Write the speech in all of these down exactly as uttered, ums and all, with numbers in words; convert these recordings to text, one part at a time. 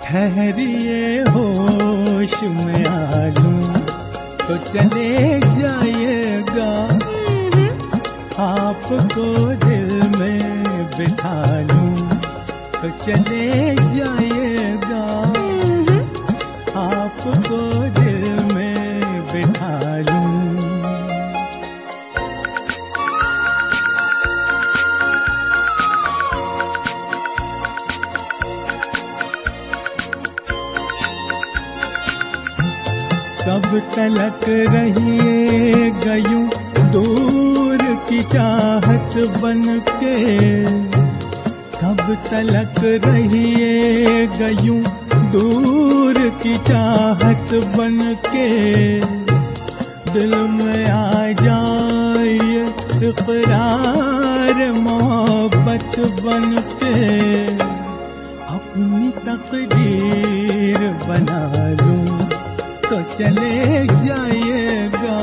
ठहरिए होश में आ लूं तो चले जाइएगा, आपको दिल में बिठा लूं तो चले जाइएगा, आपको दिल में बिठा लूं। कब तलक रहिएगा यूं दूर की चाहत बन के, कब तलक रहिएगा यूं दूर की चाहत बन के, दिल में आ जाए इक़रार मोहब्बत बन के, अपनी तकदीर बना लूं तो चले जाइएगा,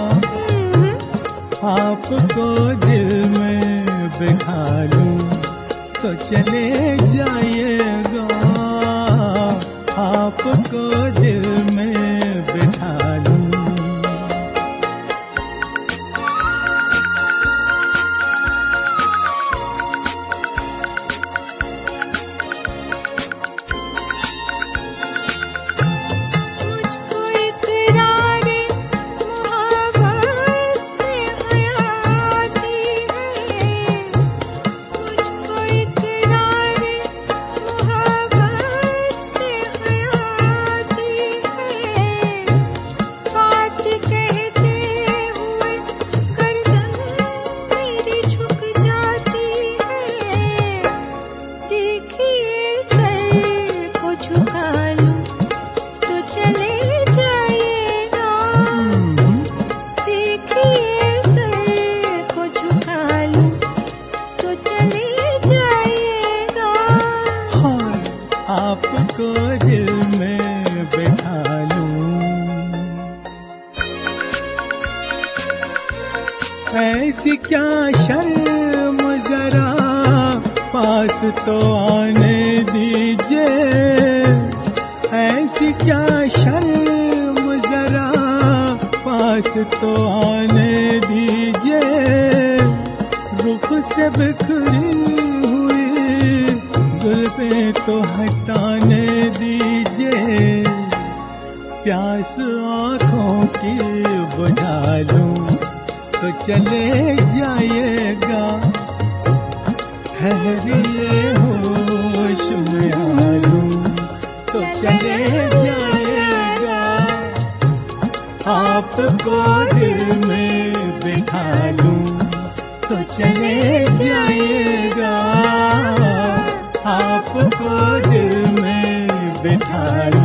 आपको दिल में बिठा लूं तो चले जाइएगा, आपको दिल में बिठा लूं। आपको दिल में बिठा लूं। ऐसी क्या शर्म जरा पास तो आने दीजिए, ऐसी क्या शर्म जरा पास तो आने दीजिए, रुख से बिखरी जुल्फे तो हटाने दीजिए, प्यास आँखों की बुझा लूं तो चले जाइएगा, ठहरिए होश में आ लूं तो चले जाइएगा, आपको दिल में बिठा लूं तो चले जाइएगा, आपको दिल में बिठा लूं।